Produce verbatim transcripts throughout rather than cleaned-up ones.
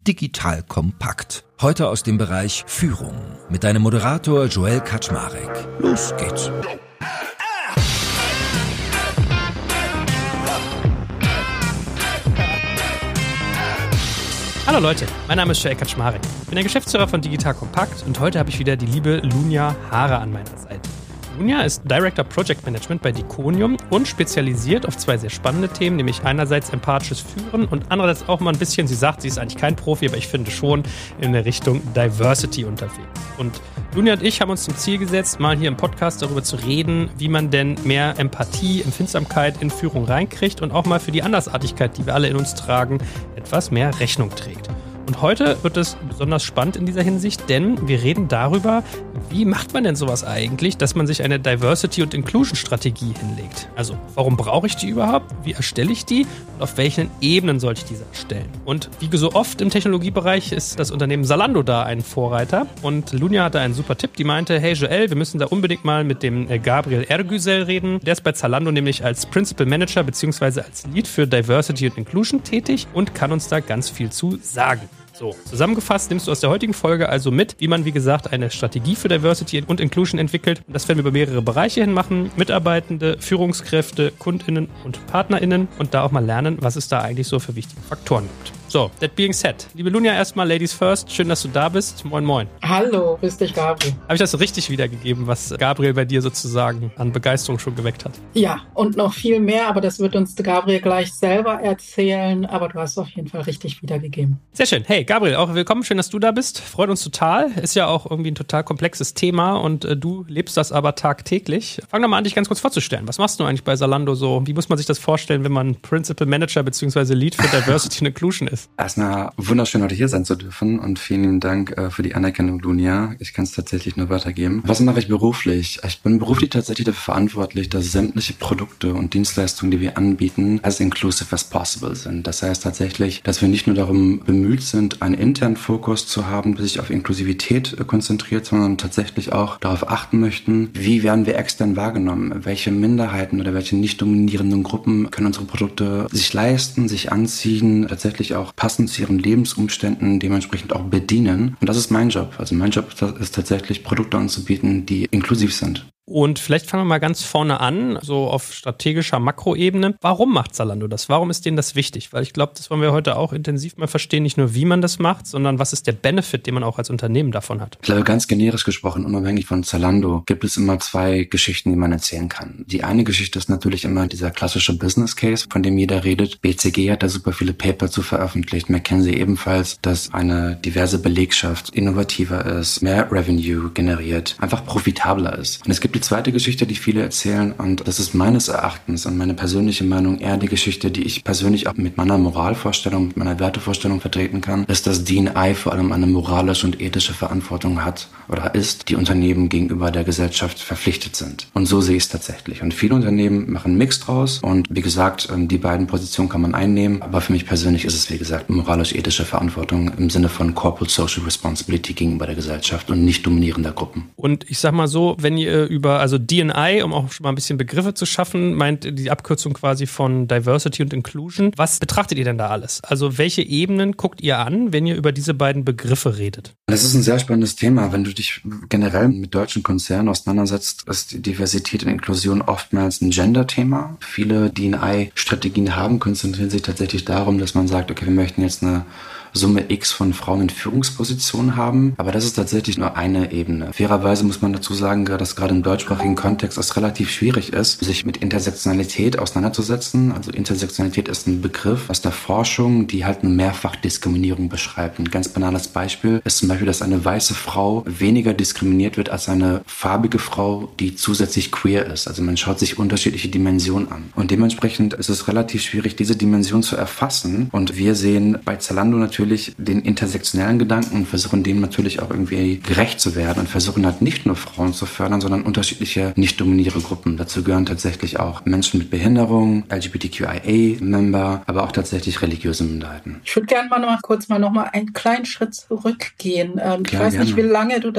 Digital Kompakt. Heute aus dem Bereich Führung mit deinem Moderator Joel Kaczmarek. Los geht's. Hallo Leute, mein Name ist Joel Kaczmarek. Ich bin der Geschäftsführer von Digital Kompakt und heute habe ich wieder die liebe Lunja Hare an meiner Seite. Lunja ist Director Project Management bei Diconium und spezialisiert auf zwei sehr spannende Themen, nämlich einerseits empathisches Führen und andererseits auch mal ein bisschen, sie sagt, sie ist eigentlich kein Profi, aber ich finde schon in der Richtung Diversity unterwegs. Und Lunja und ich haben uns zum Ziel gesetzt, mal hier im Podcast darüber zu reden, wie man denn mehr Empathie, Empfindsamkeit in Führung reinkriegt und auch mal für die Andersartigkeit, die wir alle in uns tragen, etwas mehr Rechnung trägt. Und heute wird es besonders spannend in dieser Hinsicht, denn wir reden darüber, wie macht man denn sowas eigentlich, dass man sich eine Diversity- und Inclusion-Strategie hinlegt. Also, warum brauche ich die überhaupt? Wie erstelle ich die? Und auf welchen Ebenen sollte ich diese erstellen? Und wie so oft im Technologiebereich ist das Unternehmen Zalando da ein Vorreiter. Und Lunja hatte einen super Tipp, die meinte, hey Joel, wir müssen da unbedingt mal mit dem Gabriel Ergüzel reden. Der ist bei Zalando nämlich als Principal Manager bzw. als Lead für Diversity und Inclusion tätig und kann uns da ganz viel zu sagen. So, zusammengefasst nimmst du aus der heutigen Folge also mit, wie man, wie gesagt, eine Strategie für Diversity und Inclusion entwickelt. Und das werden wir über mehrere Bereiche hin machen. Mitarbeitende, Führungskräfte, KundInnen und PartnerInnen und da auch mal lernen, was es da eigentlich so für wichtige Faktoren gibt. So, that being said. Liebe Lunja, erstmal Ladies first. Schön, dass du da bist. Moin, moin. Hallo, grüß dich, Gabriel. Habe ich das so richtig wiedergegeben, was Gabriel bei dir sozusagen an Begeisterung schon geweckt hat? Ja, und noch viel mehr, aber das wird uns Gabriel gleich selber erzählen. Aber du hast es auf jeden Fall richtig wiedergegeben. Sehr schön. Hey, Gabriel, auch willkommen. Schön, dass du da bist. Freut uns total. Ist ja auch irgendwie ein total komplexes Thema und äh, du lebst das aber tagtäglich. Fang doch mal an, dich ganz kurz vorzustellen. Was machst du eigentlich bei Zalando so? Wie muss man sich das vorstellen, wenn man Principal Manager bzw. Lead für Diversity und Inclusion ist? Erstmal wunderschön, heute hier sein zu dürfen und vielen lieben Dank äh, für die Anerkennung, Lunja. Ich kann es tatsächlich nur weitergeben. Was mache ich beruflich? Ich bin beruflich tatsächlich dafür verantwortlich, dass sämtliche Produkte und Dienstleistungen, die wir anbieten, as inclusive as possible sind. Das heißt tatsächlich, dass wir nicht nur darum bemüht sind, einen internen Fokus zu haben, der sich auf Inklusivität äh, konzentriert, sondern tatsächlich auch darauf achten möchten, wie werden wir extern wahrgenommen? Welche Minderheiten oder welche nicht dominierenden Gruppen können unsere Produkte sich leisten, sich anziehen, tatsächlich auch passend zu ihren Lebensumständen dementsprechend auch bedienen. Und das ist mein Job. Also mein Job ist tatsächlich, Produkte anzubieten, die inklusiv sind. Und vielleicht fangen wir mal ganz vorne an, so auf strategischer Makroebene. Warum macht Zalando das? Warum ist denen das wichtig? Weil ich glaube, das wollen wir heute auch intensiv mal verstehen, nicht nur wie man das macht, sondern was ist der Benefit, den man auch als Unternehmen davon hat. Ich glaube, ganz generisch gesprochen, unabhängig von Zalando, gibt es immer zwei Geschichten, die man erzählen kann. Die eine Geschichte ist natürlich immer dieser klassische Business Case, von dem jeder redet. B C G hat da super viele Paper zu veröffentlicht, McKinsey ebenfalls, dass eine diverse Belegschaft innovativer ist, mehr Revenue generiert, einfach profitabler ist. Und es gibt die zweite Geschichte, die viele erzählen, und das ist meines Erachtens und meine persönliche Meinung eher die Geschichte, die ich persönlich auch mit meiner Moralvorstellung, mit meiner Wertevorstellung vertreten kann, ist, dass D and I vor allem eine moralische und ethische Verantwortung hat oder ist, die Unternehmen gegenüber der Gesellschaft verpflichtet sind. Und so sehe ich es tatsächlich. Und viele Unternehmen machen einen Mix draus und wie gesagt, die beiden Positionen kann man einnehmen, aber für mich persönlich ist es, wie gesagt, moralisch-ethische Verantwortung im Sinne von Corporate Social Responsibility gegenüber der Gesellschaft und nicht dominierender Gruppen. Und ich sag mal so, wenn ihr über Also D and I, um auch schon mal ein bisschen Begriffe zu schaffen, meint die Abkürzung quasi von Diversity und Inclusion. Was betrachtet ihr denn da alles? Also welche Ebenen guckt ihr an, wenn ihr über diese beiden Begriffe redet? Das ist ein sehr spannendes Thema. Wenn du dich generell mit deutschen Konzernen auseinandersetzt, ist die Diversität und Inklusion oftmals ein Gender-Thema. Viele D and I-Strategien haben, konzentrieren sich tatsächlich darum, dass man sagt, okay, wir möchten jetzt eine Summe X von Frauen in Führungspositionen haben. Aber das ist tatsächlich nur eine Ebene. Fairerweise muss man dazu sagen, dass gerade im deutschsprachigen Kontext es relativ schwierig ist, sich mit Intersektionalität auseinanderzusetzen. Also Intersektionalität ist ein Begriff aus der Forschung, die halt eine Mehrfachdiskriminierung beschreibt. Ein ganz banales Beispiel ist zum Beispiel, dass eine weiße Frau weniger diskriminiert wird als eine farbige Frau, die zusätzlich queer ist. Also man schaut sich unterschiedliche Dimensionen an. Und dementsprechend ist es relativ schwierig, diese Dimension zu erfassen. Und wir sehen bei Zalando natürlich den intersektionellen Gedanken und versuchen dem natürlich auch irgendwie gerecht zu werden und versuchen halt nicht nur Frauen zu fördern, sondern unterschiedliche nicht dominierende Gruppen. Dazu gehören tatsächlich auch Menschen mit Behinderung, L G B T Q I A-Member, aber auch tatsächlich religiöse Minderheiten. Ich würde gerne mal noch mal kurz mal noch mal einen kleinen Schritt zurückgehen. Ähm, ich Klar, weiß gerne. nicht, wie lange du da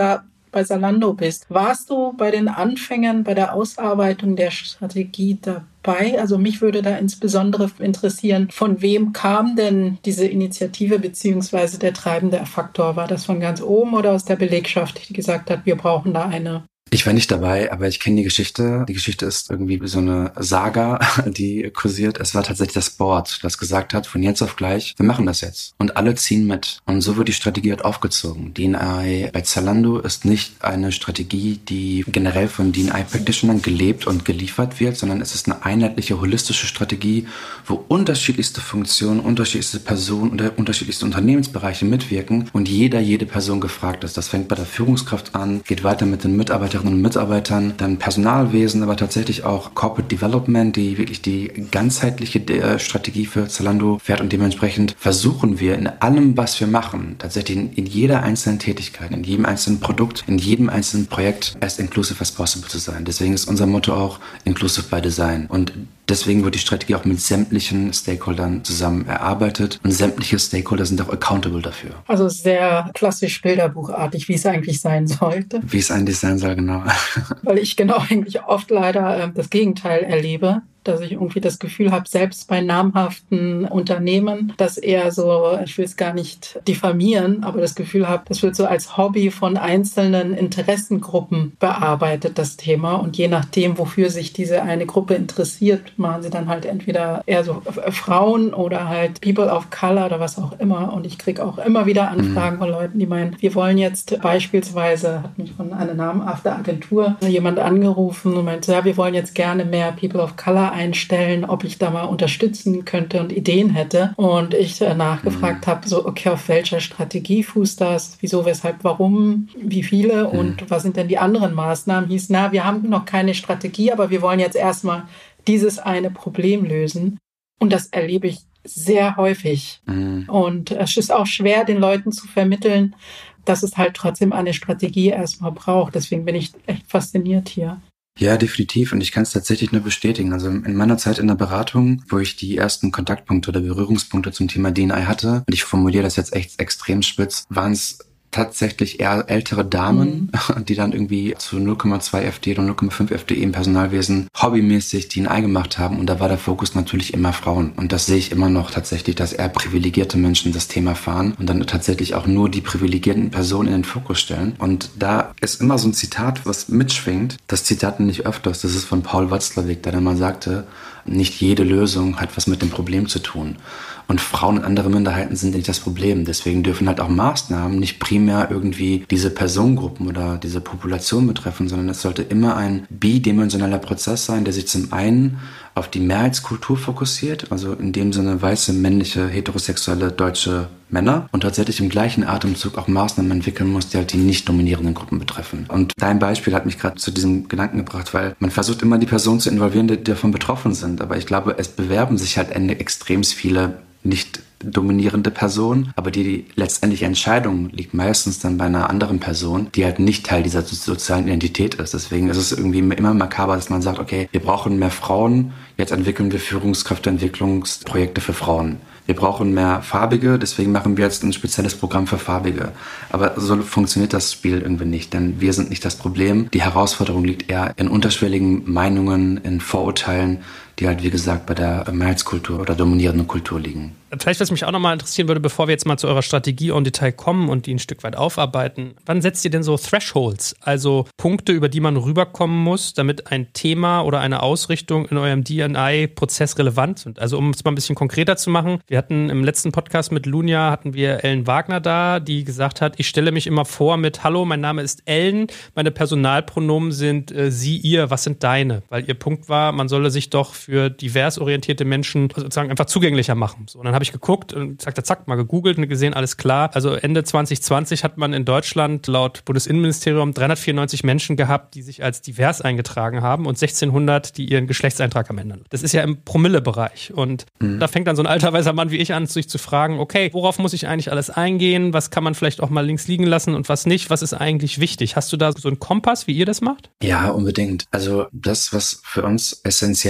bei Zalando bist. Warst du bei den Anfängen, bei der Ausarbeitung der Strategie dabei? Also mich würde da insbesondere interessieren, von wem kam denn diese Initiative beziehungsweise der treibende Faktor? War das von ganz oben oder aus der Belegschaft, die gesagt hat, wir brauchen da eine? Ich war nicht dabei, aber ich kenne die Geschichte. Die Geschichte ist irgendwie so eine Saga, die kursiert. Es war tatsächlich das Board, das gesagt hat, von jetzt auf gleich, wir machen das jetzt. Und alle ziehen mit. Und so wird die Strategie halt aufgezogen. D and I bei Zalando ist nicht eine Strategie, die generell von D and I-Practitionern gelebt und geliefert wird, sondern es ist eine einheitliche, holistische Strategie, wo unterschiedlichste Funktionen, unterschiedlichste Personen und unterschiedlichste Unternehmensbereiche mitwirken und jeder, jede Person gefragt ist. Das fängt bei der Führungskraft an, geht weiter mit den Mitarbeitern und Mitarbeitern, dann Personalwesen, aber tatsächlich auch Corporate Development, die wirklich die ganzheitliche Strategie für Zalando fährt und dementsprechend versuchen wir in allem, was wir machen, tatsächlich in, in jeder einzelnen Tätigkeit, in jedem einzelnen Produkt, in jedem einzelnen Projekt as inclusive as possible zu sein. Deswegen ist unser Motto auch Inclusive by Design und deswegen wird die Strategie auch mit sämtlichen Stakeholdern zusammen erarbeitet und sämtliche Stakeholder sind auch accountable dafür. Also sehr klassisch bilderbuchartig, wie es eigentlich sein sollte. Wie es eigentlich sein soll, genau. Weil ich genau eigentlich oft leider äh, das Gegenteil erlebe, dass ich irgendwie das Gefühl habe, selbst bei namhaften Unternehmen, dass eher so, ich will es gar nicht diffamieren, aber das Gefühl habe, das wird so als Hobby von einzelnen Interessengruppen bearbeitet, das Thema. Und je nachdem, wofür sich diese eine Gruppe interessiert, machen sie dann halt entweder eher so Frauen oder halt People of Color oder was auch immer. Und ich kriege auch immer wieder Anfragen mhm. von Leuten, die meinen, wir wollen jetzt beispielsweise, hat mich von einer namhaften Agentur jemand angerufen und meinte, ja, wir wollen jetzt gerne mehr People of Color einstellen, ob ich da mal unterstützen könnte und Ideen hätte. Und ich äh, nachgefragt mhm. habe, so, okay, auf welcher Strategie fußt das? Wieso, weshalb, warum, wie viele mhm. und was sind denn die anderen Maßnahmen? Hieß, na, wir haben noch keine Strategie, aber wir wollen jetzt erstmal dieses eine Problem lösen. Und das erlebe ich sehr häufig. Mhm. Und es ist auch schwer, den Leuten zu vermitteln, dass es halt trotzdem eine Strategie erstmal braucht. Deswegen bin ich echt fasziniert hier. Ja, definitiv. Und ich kann es tatsächlich nur bestätigen. Also in meiner Zeit in der Beratung, wo ich die ersten Kontaktpunkte oder Berührungspunkte zum Thema D and I hatte, und ich formuliere das jetzt echt extrem spitz, waren es tatsächlich eher ältere Damen, mhm. die dann irgendwie zu null Komma zwei F D oder null Komma fünf F D im Personalwesen hobbymäßig D and I gemacht haben. Und da war der Fokus natürlich immer Frauen. Und das sehe ich immer noch tatsächlich, dass eher privilegierte Menschen das Thema fahren und dann tatsächlich auch nur die privilegierten Personen in den Fokus stellen. Und da ist immer so ein Zitat, was mitschwingt. Das Zitat nicht öfters, das ist von Paul Watzlawick, der dann mal sagte, nicht jede Lösung hat was mit dem Problem zu tun. Und Frauen und andere Minderheiten sind nicht das Problem. Deswegen dürfen halt auch Maßnahmen nicht primär irgendwie diese Personengruppen oder diese Population betreffen, sondern es sollte immer ein bidimensionaler Prozess sein, der sich zum einen auf die Mehrheitskultur fokussiert, also in dem Sinne weiße, männliche, heterosexuelle deutsche Männer und tatsächlich im gleichen Atemzug auch Maßnahmen entwickeln muss, die halt die nicht dominierenden Gruppen betreffen. Und dein Beispiel hat mich gerade zu diesem Gedanken gebracht, weil man versucht immer die Personen zu involvieren, die davon betroffen sind. Aber ich glaube, es bewerben sich halt extrem viele nicht dominierende Person, aber die, die letztendliche Entscheidung liegt meistens dann bei einer anderen Person, die halt nicht Teil dieser sozialen Identität ist. Deswegen ist es irgendwie immer makaber, dass man sagt, okay, wir brauchen mehr Frauen, jetzt entwickeln wir Führungskräfteentwicklungsprojekte für Frauen. Wir brauchen mehr Farbige, deswegen machen wir jetzt ein spezielles Programm für Farbige. Aber so funktioniert das Spiel irgendwie nicht, denn wir sind nicht das Problem. Die Herausforderung liegt eher in unterschwelligen Meinungen, in Vorurteilen, die halt, wie gesagt, bei der Mehrheitskultur oder dominierenden Kultur liegen. Vielleicht, was mich auch nochmal interessieren würde, bevor wir jetzt mal zu eurer Strategie en Detail kommen und die ein Stück weit aufarbeiten, wann setzt ihr denn so Thresholds, also Punkte, über die man rüberkommen muss, damit ein Thema oder eine Ausrichtung in eurem D and I-Prozess relevant sind? Also um es mal ein bisschen konkreter zu machen, wir hatten im letzten Podcast mit Lunia, hatten wir Ellen Wagner da, die gesagt hat, ich stelle mich immer vor mit, hallo, mein Name ist Ellen, meine Personalpronomen sind äh, sie, ihr, was sind deine? Weil ihr Punkt war, man solle sich doch für divers orientierte Menschen sozusagen einfach zugänglicher machen. So, und dann habe ich geguckt und zack, zack, mal gegoogelt und gesehen, alles klar. Also Ende zwanzig zwanzig hat man in Deutschland laut Bundesinnenministerium dreihundertvierundneunzig Menschen gehabt, die sich als divers eingetragen haben und sechzehnhundert, die ihren Geschlechtseintrag am ändern. Das ist ja im Promille-Bereich. Und mhm. da fängt dann so ein alter weißer Mann wie ich an, sich zu fragen, okay, worauf muss ich eigentlich alles eingehen? Was kann man vielleicht auch mal links liegen lassen und was nicht? Was ist eigentlich wichtig? Hast du da so einen Kompass, wie ihr das macht? Ja, unbedingt. Also das, was für uns essentiell ist,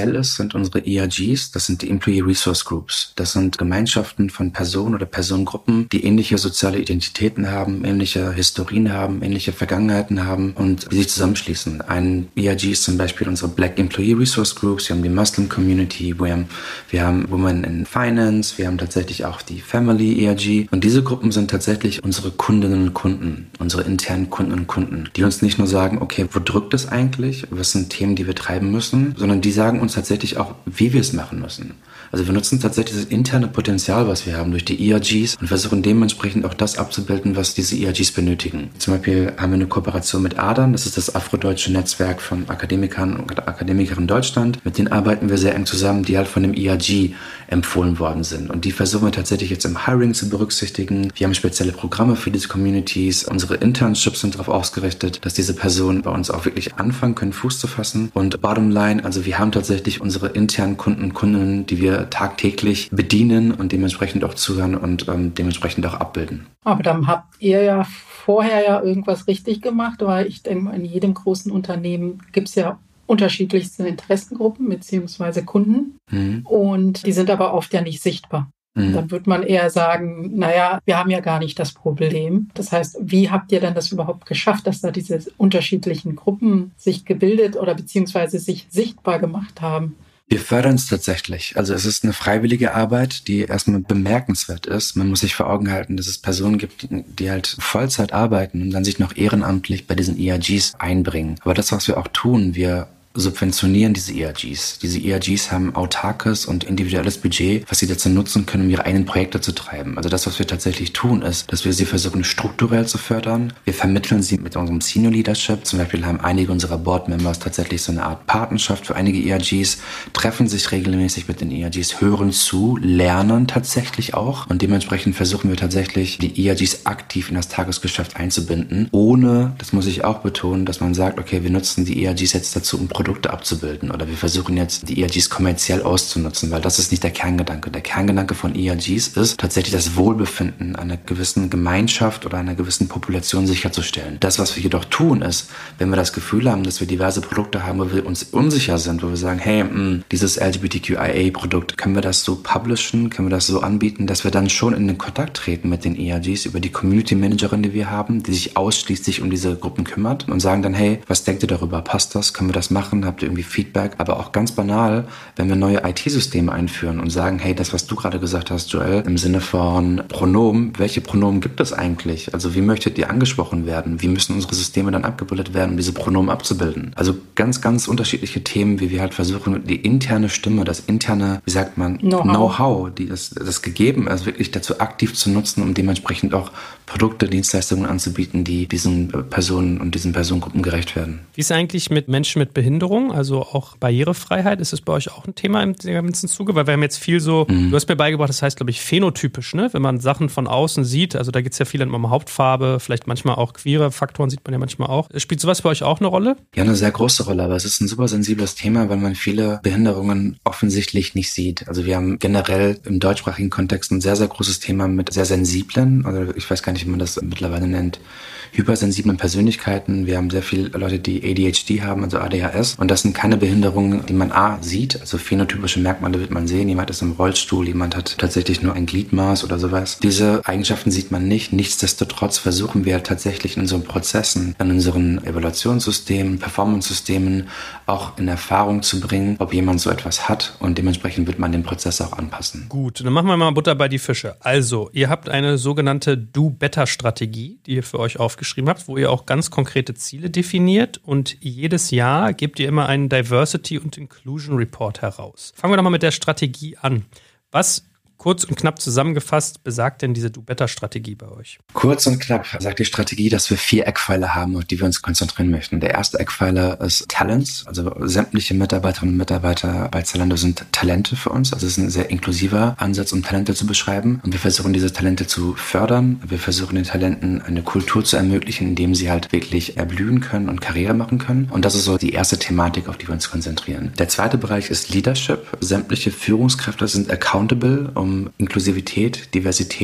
sind unsere E R Gs, das sind die Employee Resource Groups. Das sind Gemeinschaften von Personen oder Personengruppen, die ähnliche soziale Identitäten haben, ähnliche Historien haben, ähnliche Vergangenheiten haben und die sich zusammenschließen. Ein E R G ist zum Beispiel unsere Black Employee Resource Groups, wir haben die Muslim Community, wir haben, wir haben Women in Finance, wir haben tatsächlich auch die Family E R G und diese Gruppen sind tatsächlich unsere Kundinnen und Kunden, unsere internen Kunden und Kunden, die uns nicht nur sagen, okay, wo drückt es eigentlich, was sind Themen, die wir treiben müssen, sondern die sagen uns tatsächlich auch, wie wir es machen müssen. Also wir nutzen tatsächlich das interne Potenzial, was wir haben durch die E R Gs und versuchen dementsprechend auch das abzubilden, was diese E R Gs benötigen. Zum Beispiel haben wir eine Kooperation mit A D A N, das ist das afrodeutsche Netzwerk von Akademikern und Akademikern in Deutschland. Mit denen arbeiten wir sehr eng zusammen, die halt von dem E R G empfohlen worden sind. Und die versuchen wir tatsächlich jetzt im Hiring zu berücksichtigen. Wir haben spezielle Programme für diese Communities. Unsere Internships sind darauf ausgerichtet, dass diese Personen bei uns auch wirklich anfangen können, Fuß zu fassen. Und bottom line, also wir haben tatsächlich unsere internen Kunden und Kundinnen, die wir tagtäglich bedienen und dementsprechend auch zuhören und ähm, dementsprechend auch abbilden. Aber dann habt ihr ja vorher ja irgendwas richtig gemacht, weil ich denke, in jedem großen Unternehmen gibt es ja unterschiedlichste Interessengruppen bzw. Kunden mhm. und die sind aber oft ja nicht sichtbar. Mhm. Dann würde man eher sagen, naja, wir haben ja gar nicht das Problem. Das heißt, wie habt ihr denn das überhaupt geschafft, dass da diese unterschiedlichen Gruppen sich gebildet oder beziehungsweise sich sichtbar gemacht haben? Wir fördern es tatsächlich. Also es ist eine freiwillige Arbeit, die erstmal bemerkenswert ist. Man muss sich vor Augen halten, dass es Personen gibt, die, die halt Vollzeit arbeiten und dann sich noch ehrenamtlich bei diesen E R Gs einbringen. Aber das, was wir auch tun, wir subventionieren diese E R Gs. Diese E R Gs haben autarkes und individuelles Budget, was sie dazu nutzen können, um ihre eigenen Projekte zu treiben. Also das, was wir tatsächlich tun, ist, dass wir sie versuchen, strukturell zu fördern. Wir vermitteln sie mit unserem Senior Leadership. Zum Beispiel haben einige unserer Board Members tatsächlich so eine Art Patenschaft für einige E R Gs, treffen sich regelmäßig mit den E R Gs, hören zu, lernen tatsächlich auch. Und dementsprechend versuchen wir tatsächlich, die E R Gs aktiv in das Tagesgeschäft einzubinden, ohne, das muss ich auch betonen, dass man sagt, okay, wir nutzen die E R Gs jetzt dazu, um Produkte Produkte abzubilden oder wir versuchen jetzt die E R Gs kommerziell auszunutzen, weil das ist nicht der Kerngedanke. Der Kerngedanke von E R Gs ist tatsächlich das Wohlbefinden einer gewissen Gemeinschaft oder einer gewissen Population sicherzustellen. Das, was wir jedoch tun, ist, wenn wir das Gefühl haben, dass wir diverse Produkte haben, wo wir uns unsicher sind, wo wir sagen, hey, mh, dieses L G B T Q I A-Produkt, können wir das so publishen, können wir das so anbieten, dass wir dann schon in den Kontakt treten mit den E R Gs über die Community Managerin, die wir haben, die sich ausschließlich um diese Gruppen kümmert und sagen dann, hey, was denkt ihr darüber? Passt das? Können wir das machen? Habt ihr irgendwie Feedback? Aber auch ganz banal, wenn wir neue I T-Systeme einführen und sagen, hey, das, was du gerade gesagt hast, Joel, im Sinne von Pronomen, welche Pronomen gibt es eigentlich? Also wie möchtet ihr angesprochen werden? Wie müssen unsere Systeme dann abgebildet werden, um diese Pronomen abzubilden? Also ganz, ganz unterschiedliche Themen, wie wir halt versuchen, die interne Stimme, das interne, wie sagt man, Know-how, Know-how die das, das gegeben ist, wirklich dazu aktiv zu nutzen, um dementsprechend auch Produkte, Dienstleistungen anzubieten, die diesen Personen und diesen Personengruppen gerecht werden. Wie ist eigentlich mit Menschen mit Behinderung, also auch Barrierefreiheit? Ist das bei euch auch ein Thema im ganzen Zuge? Weil wir haben jetzt viel so, mhm. du hast mir beigebracht, das heißt, glaube ich, phänotypisch, ne? Wenn man Sachen von außen sieht, also da geht es ja viel um Hauptfarbe, vielleicht manchmal auch queere Faktoren sieht man ja manchmal auch. Spielt sowas bei euch auch eine Rolle? Ja, eine sehr große Rolle, aber es ist ein super sensibles Thema, weil man viele Behinderungen offensichtlich nicht sieht. Also wir haben generell im deutschsprachigen Kontext ein sehr, sehr großes Thema mit sehr sensiblen, oder ich weiß gar nicht, wie man das mittlerweile nennt, hypersensiblen Persönlichkeiten. Wir haben sehr viele Leute, die A D H D haben, also A D H S. Und das sind keine Behinderungen, die man A sieht. Also phänotypische Merkmale wird man sehen. Jemand ist im Rollstuhl, jemand hat tatsächlich nur ein Gliedmaß oder sowas. Diese Eigenschaften sieht man nicht. Nichtsdestotrotz versuchen wir tatsächlich in unseren Prozessen, in unseren Evaluationssystemen, Performance-Systemen auch in Erfahrung zu bringen, ob jemand so etwas hat. Und dementsprechend wird man den Prozess auch anpassen. Gut, dann machen wir mal Butter bei die Fische. Also, ihr habt eine sogenannte Do-Better-Strategie, die ihr für euch aufgeschrieben habt, wo ihr auch ganz konkrete Ziele definiert und jedes Jahr gebt ihr immer einen Diversity und Inclusion Report heraus. Fangen wir doch mal mit der Strategie an. Was, kurz und knapp zusammengefasst, besagt denn diese Do-Better-Strategie bei euch? Kurz und knapp sagt die Strategie, dass wir vier Eckpfeiler haben, auf die wir uns konzentrieren möchten. Der erste Eckpfeiler ist Talents, also sämtliche Mitarbeiterinnen und Mitarbeiter bei Zalando sind Talente für uns. Also es ist ein sehr inklusiver Ansatz, um Talente zu beschreiben. Und wir versuchen, diese Talente zu fördern. Wir versuchen, den Talenten eine Kultur zu ermöglichen, in dem sie halt wirklich erblühen können und Karriere machen können. Und das ist so die erste Thematik, auf die wir uns konzentrieren. Der zweite Bereich ist Leadership. Sämtliche Führungskräfte sind accountable, um Inklusivität, Diversität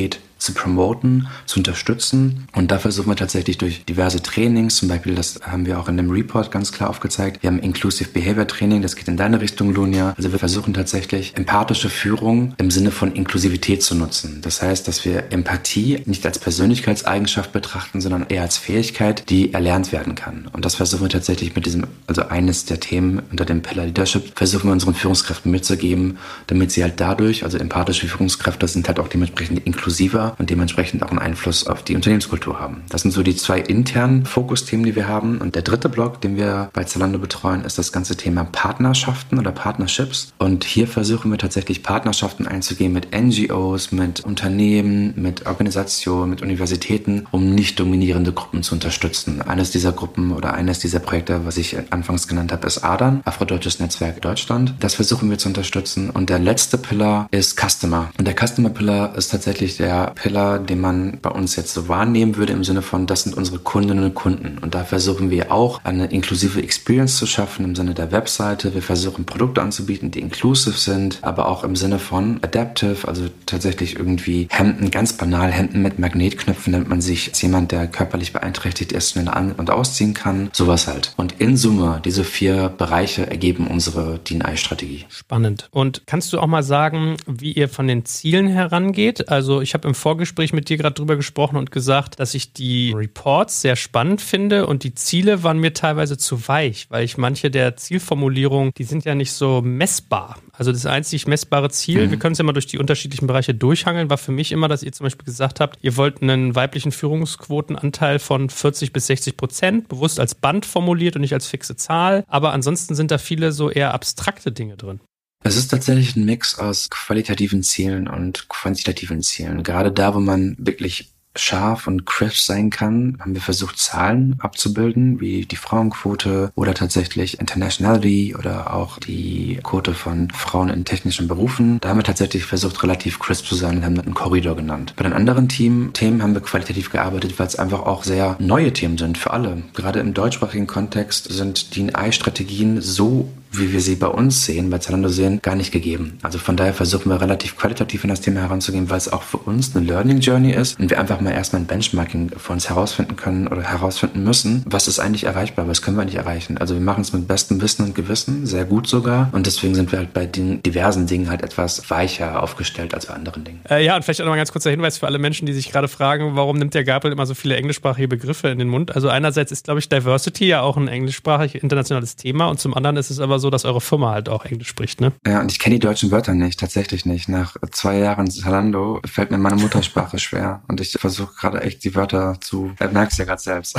zu promoten, zu unterstützen. Und da versuchen wir tatsächlich durch diverse Trainings, zum Beispiel, das haben wir auch in dem Report ganz klar aufgezeigt, wir haben Inclusive Behavior Training, das geht in deine Richtung, Lunia. Also wir versuchen tatsächlich empathische Führung im Sinne von Inklusivität zu nutzen. Das heißt, dass wir Empathie nicht als Persönlichkeitseigenschaft betrachten, sondern eher als Fähigkeit, die erlernt werden kann. Und das versuchen wir tatsächlich mit diesem, also eines der Themen unter dem Pillar Leadership, versuchen wir unseren Führungskräften mitzugeben, damit sie halt dadurch, also empathische Führungskräfte sind halt auch dementsprechend inklusiver und dementsprechend auch einen Einfluss auf die Unternehmenskultur haben. Das sind so die zwei internen Fokusthemen, die wir haben. Und der dritte Block, den wir bei Zalando betreuen, ist das ganze Thema Partnerschaften oder Partnerships. Und hier versuchen wir tatsächlich Partnerschaften einzugehen mit N G Os, mit Unternehmen, mit Organisationen, mit Universitäten, um nicht dominierende Gruppen zu unterstützen. Eines dieser Gruppen oder eines dieser Projekte, was ich anfangs genannt habe, ist A D A N, Afrodeutsches Netzwerk Deutschland. Das versuchen wir zu unterstützen. Und der letzte Pillar ist Customer. Und der Customer Pillar ist tatsächlich der Pillar, den man bei uns jetzt so wahrnehmen würde im Sinne von, das sind unsere Kundinnen und Kunden. Und da versuchen wir auch eine inklusive Experience zu schaffen im Sinne der Webseite. Wir versuchen Produkte anzubieten, die inclusive sind, aber auch im Sinne von adaptive, also tatsächlich irgendwie Hemden, ganz banal, Hemden mit Magnetknöpfen, damit man sich als jemand, der körperlich beeinträchtigt ist, schnell an- und ausziehen kann. Sowas halt. Und in Summe, diese vier Bereiche ergeben unsere D and I-Strategie. Spannend. Und kannst du auch mal sagen, wie ihr von den Zielen herangeht? Also ich habe im Vorgespräch mit dir gerade drüber gesprochen und gesagt, dass ich die Reports sehr spannend finde und die Ziele waren mir teilweise zu weich, weil ich manche der Zielformulierungen, die sind ja nicht so messbar. Also das einzig messbare Ziel, mhm. wir können es ja mal durch die unterschiedlichen Bereiche durchhangeln, war für mich immer, dass ihr zum Beispiel gesagt habt, ihr wollt einen weiblichen Führungsquotenanteil von vierzig bis sechzig Prozent, bewusst als Band formuliert und nicht als fixe Zahl. Aber ansonsten sind da viele so eher abstrakte Dinge drin. Es ist tatsächlich ein Mix aus qualitativen Zielen und quantitativen Zielen. Gerade da, wo man wirklich scharf und crisp sein kann, haben wir versucht, Zahlen abzubilden, wie die Frauenquote oder tatsächlich Internationality oder auch die Quote von Frauen in technischen Berufen. Da haben wir tatsächlich versucht, relativ crisp zu sein und haben das einen Korridor genannt. Bei den anderen Team, Themen haben wir qualitativ gearbeitet, weil es einfach auch sehr neue Themen sind für alle. Gerade im deutschsprachigen Kontext sind D and I-Strategien so, wie wir sie bei uns sehen, bei Zalando sehen, gar nicht gegeben. Also von daher versuchen wir relativ qualitativ in das Thema heranzugehen, weil es auch für uns eine Learning Journey ist und wir einfach mal erstmal ein Benchmarking für uns herausfinden können oder herausfinden müssen, was ist eigentlich erreichbar, was können wir nicht erreichen. Also wir machen es mit bestem Wissen und Gewissen, sehr gut sogar, und deswegen sind wir halt bei den diversen Dingen halt etwas weicher aufgestellt als bei anderen Dingen. Äh, ja, und vielleicht auch noch mal ein ganz kurzer Hinweis für alle Menschen, die sich gerade fragen, warum nimmt der Gabriel immer so viele englischsprachige Begriffe in den Mund? Also einerseits ist, glaube ich, Diversity ja auch ein englischsprachig internationales Thema und zum anderen ist es aber so, dass eure Firma halt auch Englisch spricht, ne? Ja, und ich kenne die deutschen Wörter nicht, tatsächlich nicht. Nach zwei Jahren Zalando fällt mir meine Muttersprache schwer und ich versuche gerade echt die Wörter zu, äh, merkst ja gerade selbst,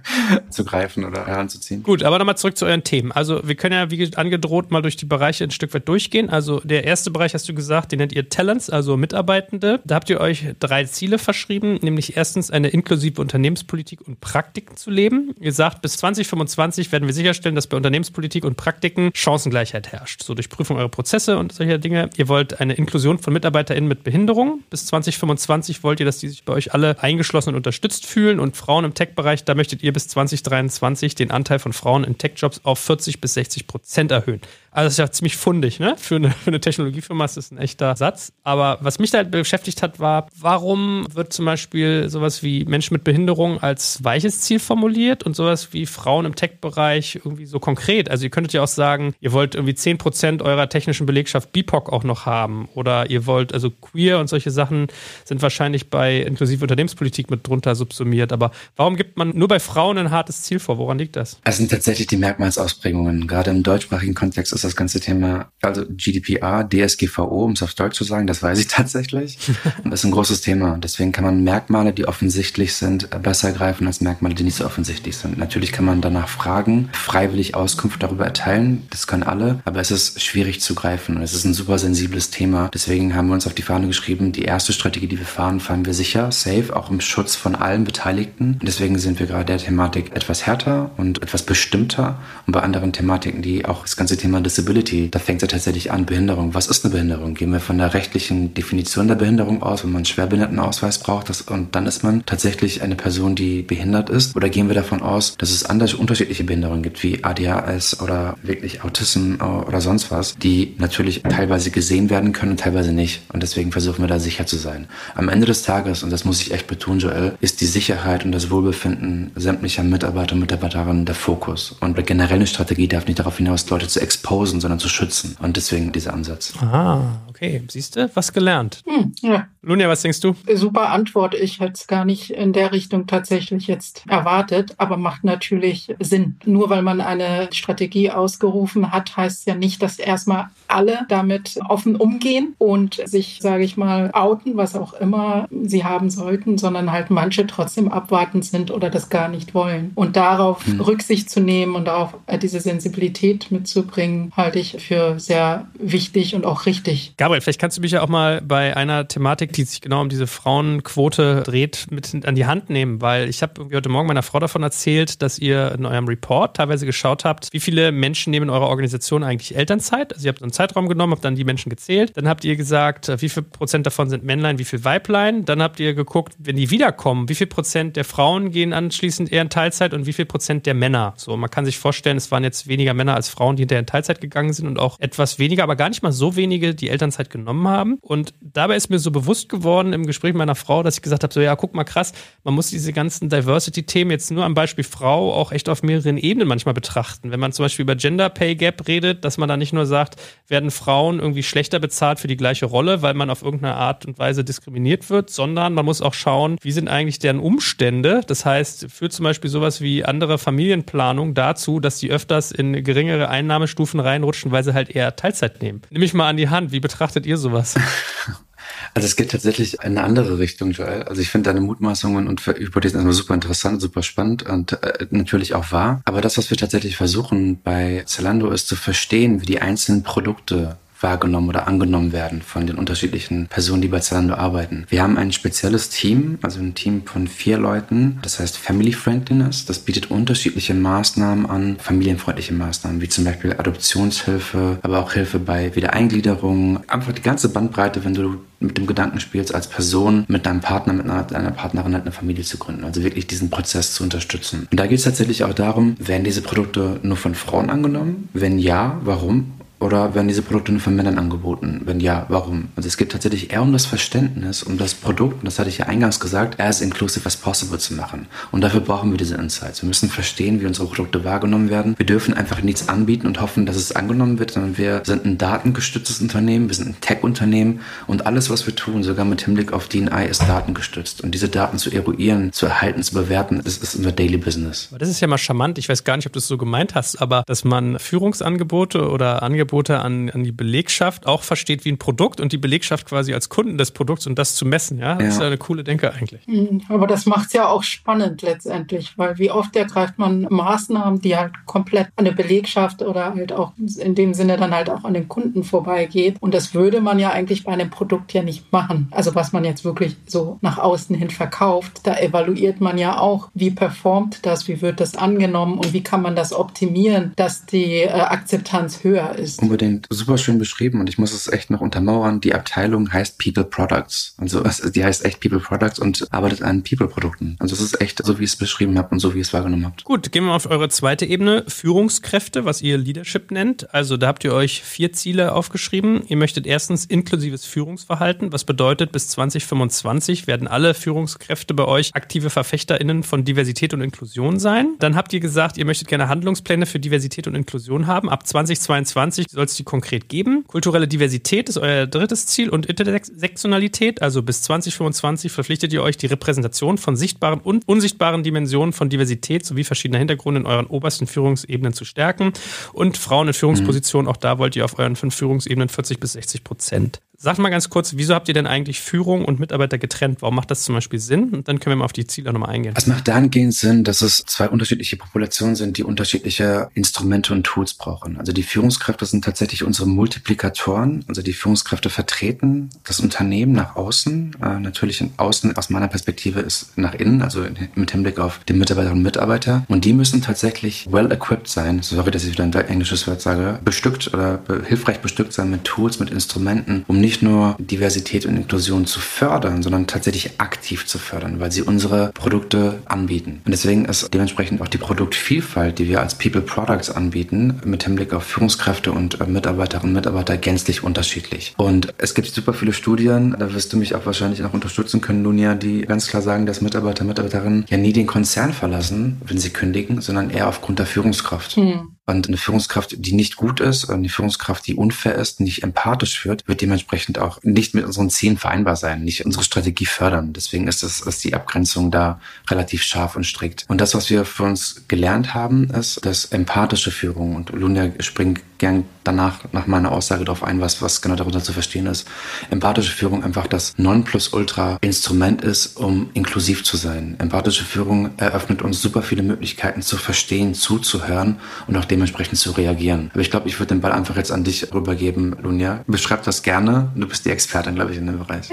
zu greifen oder heranzuziehen. Gut, aber nochmal zurück zu euren Themen. Also wir können ja, wie angedroht, mal durch die Bereiche ein Stück weit durchgehen. Also der erste Bereich, hast du gesagt, den nennt ihr Talents, also Mitarbeitende. Da habt ihr euch drei Ziele verschrieben, nämlich erstens eine inklusive Unternehmenspolitik und Praktiken zu leben. Ihr sagt, bis zwanzig fünfundzwanzig werden wir sicherstellen, dass bei Unternehmenspolitik und Praktiken Chancengleichheit herrscht. So durch Prüfung eurer Prozesse und solcher Dinge. Ihr wollt eine Inklusion von MitarbeiterInnen mit Behinderung. Bis zwanzig fünfundzwanzig wollt ihr, dass die sich bei euch alle eingeschlossen und unterstützt fühlen. Und Frauen im Tech-Bereich, da möchtet ihr bis zwanzig dreiundzwanzig den Anteil von Frauen in Tech-Jobs auf vierzig bis sechzig Prozent erhöhen. Also das ist ja ziemlich fundig, ne? Für eine, für eine Technologiefirma ist das ein echter Satz. Aber was mich da halt beschäftigt hat, war, warum wird zum Beispiel sowas wie Menschen mit Behinderung als weiches Ziel formuliert und sowas wie Frauen im Tech-Bereich irgendwie so konkret? Also ihr könntet ja auch sagen, ihr wollt irgendwie zehn Prozent eurer technischen Belegschaft B I P O C auch noch haben oder ihr wollt, also queer und solche Sachen sind wahrscheinlich bei inklusive Unternehmenspolitik mit drunter subsumiert. Aber warum gibt man nur bei Frauen ein hartes Ziel vor? Woran liegt das? Es sind tatsächlich die Merkmalsausprägungen. Gerade im deutschsprachigen Kontext ist das ganze Thema, also G D P R, D S G V O, um es auf Deutsch zu sagen, das weiß ich tatsächlich. Und das ist ein großes Thema. Deswegen kann man Merkmale, die offensichtlich sind, besser greifen als Merkmale, die nicht so offensichtlich sind. Natürlich kann man danach fragen, freiwillig Auskunft darüber erteilen. Das können alle, aber es ist schwierig zu greifen und es ist ein super sensibles Thema. Deswegen haben wir uns auf die Fahne geschrieben, die erste Strategie, die wir fahren, fahren wir sicher, safe, auch im Schutz von allen Beteiligten. Und deswegen sind wir gerade der Thematik etwas härter und etwas bestimmter und bei anderen Thematiken, die auch das ganze Thema Disability, da fängt es ja tatsächlich an, Behinderung. Was ist eine Behinderung? Gehen wir von der rechtlichen Definition der Behinderung aus, wenn man einen Schwerbehindertenausweis braucht das, und dann ist man tatsächlich eine Person, die behindert ist? Oder gehen wir davon aus, dass es andere unterschiedliche Behinderungen gibt, wie A D H S oder wirklich Autism oder sonst was, die natürlich teilweise gesehen werden können und teilweise nicht. Und deswegen versuchen wir da sicher zu sein. Am Ende des Tages, und das muss ich echt betonen, Joel, ist die Sicherheit und das Wohlbefinden sämtlicher Mitarbeiter und Mitarbeiterinnen der Fokus. Und generell eine Strategie darf nicht darauf hinaus, Leute zu exposen, sondern zu schützen. Und deswegen dieser Ansatz. Ah, okay. Siehst du, was gelernt. Hm, ja. Lunja, was denkst du? Super Antwort. Ich hätte es gar nicht in der Richtung tatsächlich jetzt erwartet, aber macht natürlich Sinn. Nur weil man eine Strategie ausgerufen hat, heißt ja nicht, dass erstmal alle damit offen umgehen und sich, sage ich mal, outen, was auch immer sie haben sollten, sondern halt manche trotzdem abwartend sind oder das gar nicht wollen. Und darauf hm. Rücksicht zu nehmen und darauf diese Sensibilität mitzubringen, halte ich für sehr wichtig und auch richtig. Gabriel, vielleicht kannst du mich ja auch mal bei einer Thematik, die sich genau um diese Frauenquote dreht, mit an die Hand nehmen, weil ich habe heute Morgen meiner Frau davon erzählt, dass ihr in eurem Report teilweise geschaut habt, wie viele Menschen nehmen in eurer Organisation eigentlich Elternzeit. Also ihr habt einen Zeitraum genommen, habt dann die Menschen gezählt. Dann habt ihr gesagt, wie viel Prozent davon sind Männlein, wie viel Weiblein. Dann habt ihr geguckt, wenn die wiederkommen, wie viel Prozent der Frauen gehen anschließend eher in Teilzeit und wie viel Prozent der Männer. So, man kann sich vorstellen, es waren jetzt weniger Männer als Frauen, die hinterher in Teilzeit gegangen sind und auch etwas weniger, aber gar nicht mal so wenige, die Elternzeit genommen haben. Und dabei ist mir so bewusst geworden im Gespräch mit meiner Frau, dass ich gesagt habe, so ja, guck mal krass, man muss diese ganzen Diversity-Themen jetzt nur am Beispiel Frau auch echt auf mehreren Ebenen manchmal betrachten. Wenn man zum Beispiel über Gender Pay Gap redet, dass man da nicht nur sagt, werden Frauen irgendwie schlechter bezahlt für die gleiche Rolle, weil man auf irgendeine Art und Weise diskriminiert wird, sondern man muss auch schauen, wie sind eigentlich deren Umstände. Das heißt, führt zum Beispiel sowas wie andere Familienplanung dazu, dass die öfters in geringere Einnahmestufen reinrutschen, weil sie halt eher Teilzeit nehmen. Nimm mich mal an die Hand, wie betrachtet ihr sowas? Also es geht tatsächlich in eine andere Richtung, Joel. Also ich finde deine Mutmaßungen und Hypothesen erstmal super interessant, super spannend und äh, natürlich auch wahr. Aber das, was wir tatsächlich versuchen bei Zalando, ist zu verstehen, wie die einzelnen Produkte wahrgenommen oder angenommen werden von den unterschiedlichen Personen, die bei Zalando arbeiten. Wir haben ein spezielles Team, also ein Team von vier Leuten, das heißt Family Friendliness. Das bietet unterschiedliche Maßnahmen an, familienfreundliche Maßnahmen, wie zum Beispiel Adoptionshilfe, aber auch Hilfe bei Wiedereingliederung. Einfach die ganze Bandbreite, wenn du mit dem Gedanken spielst, als Person mit deinem Partner, mit einer, einer Partnerin halt eine Familie zu gründen. Also wirklich diesen Prozess zu unterstützen. Und da geht es tatsächlich auch darum, werden diese Produkte nur von Frauen angenommen? Wenn ja, warum? Oder werden diese Produkte nur von Männern angeboten? Wenn ja, warum? Also es geht tatsächlich eher um das Verständnis, um das Produkt, und das hatte ich ja eingangs gesagt, as inclusive as possible zu machen. Und dafür brauchen wir diese Insights. Wir müssen verstehen, wie unsere Produkte wahrgenommen werden. Wir dürfen einfach nichts anbieten und hoffen, dass es angenommen wird, sondern wir sind ein datengestütztes Unternehmen, wir sind ein Tech-Unternehmen und alles, was wir tun, sogar mit Hinblick auf D and I, ist datengestützt. Und diese Daten zu eruieren, zu erhalten, zu bewerten, das ist unser Daily Business. Das ist ja mal charmant. Ich weiß gar nicht, ob du es so gemeint hast, aber dass man Führungsangebote oder Angebote An, an die Belegschaft auch versteht wie ein Produkt und die Belegschaft quasi als Kunden des Produkts und das zu messen. Ja, das ja. ist ja eine coole Denke eigentlich. Aber das macht es ja auch spannend letztendlich, weil wie oft ergreift man Maßnahmen, die halt komplett an der Belegschaft oder halt auch in dem Sinne dann halt auch an den Kunden vorbeigeht. Und das würde man ja eigentlich bei einem Produkt ja nicht machen. Also was man jetzt wirklich so nach außen hin verkauft, da evaluiert man ja auch, wie performt das, wie wird das angenommen und wie kann man das optimieren, dass die äh, Akzeptanz höher ist. Unbedingt, super schön beschrieben und ich muss es echt noch untermauern. Die Abteilung heißt People Products. Also die heißt echt People Products und arbeitet an People-Produkten. Also es ist echt so, wie ich es beschrieben habe und so, wie ihr es wahrgenommen habt. Gut, gehen wir mal auf eure zweite Ebene. Führungskräfte, was ihr Leadership nennt. Also da habt ihr euch vier Ziele aufgeschrieben. Ihr möchtet erstens inklusives Führungsverhalten, was bedeutet, bis zwanzig fünfundzwanzig werden alle Führungskräfte bei euch aktive VerfechterInnen von Diversität und Inklusion sein. Dann habt ihr gesagt, ihr möchtet gerne Handlungspläne für Diversität und Inklusion haben. Ab zwanzig zweiundzwanzig soll es die konkret geben. Kulturelle Diversität ist euer drittes Ziel und Intersektionalität, also bis zwanzig fünfundzwanzig verpflichtet ihr euch, die Repräsentation von sichtbaren und unsichtbaren Dimensionen von Diversität sowie verschiedener Hintergründe in euren obersten Führungsebenen zu stärken und Frauen in Führungspositionen, mhm. auch da wollt ihr auf euren fünf Führungsebenen vierzig bis sechzig Prozent Sagt mal ganz kurz, wieso habt ihr denn eigentlich Führung und Mitarbeiter getrennt? Warum macht das zum Beispiel Sinn? Und dann können wir mal auf die Ziele nochmal eingehen. Es macht dahingehend Sinn, dass es zwei unterschiedliche Populationen sind, die unterschiedliche Instrumente und Tools brauchen. Also die Führungskräfte sind tatsächlich unsere Multiplikatoren. Also die Führungskräfte vertreten das Unternehmen nach außen. Äh, natürlich in außen aus meiner Perspektive ist nach innen, also in, mit Hinblick auf die Mitarbeiterinnen und Mitarbeiter. Und die müssen tatsächlich well-equipped sein, sorry, dass ich wieder ein englisches Wort sage, bestückt oder be- hilfreich bestückt sein mit Tools, mit Instrumenten, um nicht nur Diversität und Inklusion zu fördern, sondern tatsächlich aktiv zu fördern, weil sie unsere Produkte anbieten. Und deswegen ist dementsprechend auch die Produktvielfalt, die wir als People Products anbieten, mit Hinblick auf Führungskräfte und äh, Mitarbeiterinnen und Mitarbeiter gänzlich unterschiedlich. Und es gibt super viele Studien, da wirst du mich auch wahrscheinlich noch unterstützen können, Lunja, die ganz klar sagen, dass Mitarbeiter und Mitarbeiterinnen ja nie den Konzern verlassen, wenn sie kündigen, sondern eher aufgrund der Führungskraft. Hm. Und eine Führungskraft, die nicht gut ist, eine Führungskraft, die unfair ist, nicht empathisch führt, wird dementsprechend auch nicht mit unseren Zielen vereinbar sein, nicht unsere Strategie fördern. Deswegen ist, das, ist die Abgrenzung da relativ scharf und strikt. Und das, was wir für uns gelernt haben, ist, dass empathische Führung, und Lunja springt gern danach nach meiner Aussage darauf ein, was, was genau darunter zu verstehen ist, empathische Führung einfach das Nonplusultra-Instrument ist, um inklusiv zu sein. Empathische Führung eröffnet uns super viele Möglichkeiten zu verstehen, zuzuhören und auch dementsprechend zu reagieren. Aber ich glaube, ich würde den Ball einfach jetzt an dich rübergeben, Lunja. Beschreib das gerne. Du bist die Expertin, glaube ich, in dem Bereich.